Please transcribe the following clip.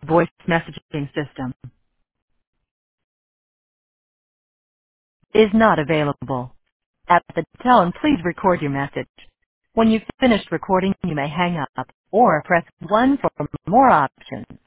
voice messaging system is not available. At the tone, please record your message. When you've finished recording, you may hang up or press 1 for more options.